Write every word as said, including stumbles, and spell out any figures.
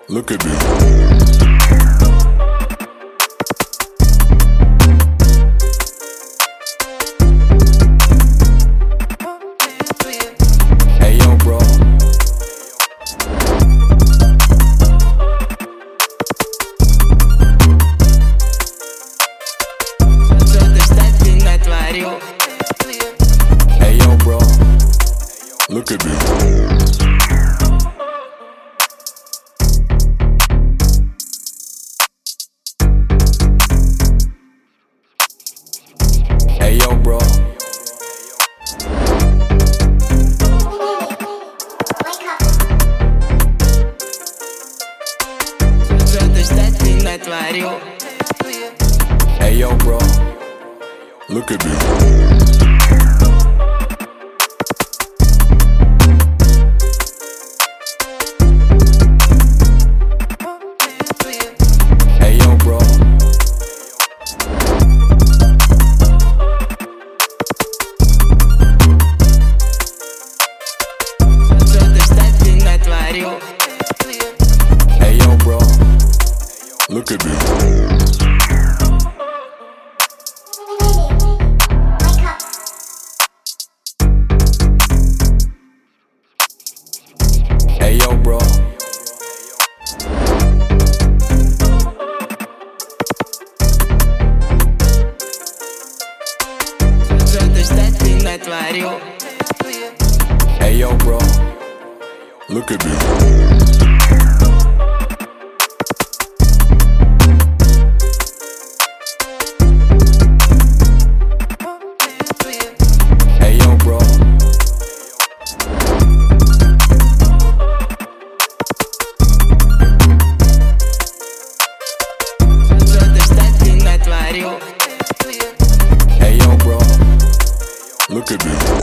Look at me. Hey yo, bro. Hey yo, bro. Look at me. Hey yo, bro. Hey yo, bro. Look at me. Hey yo, bro. Hey yo, bro. Look at me. Hey yo, bro. Hey yo, bro. Look at me. Hey yo, bro. Hey yo, bro. Look at me.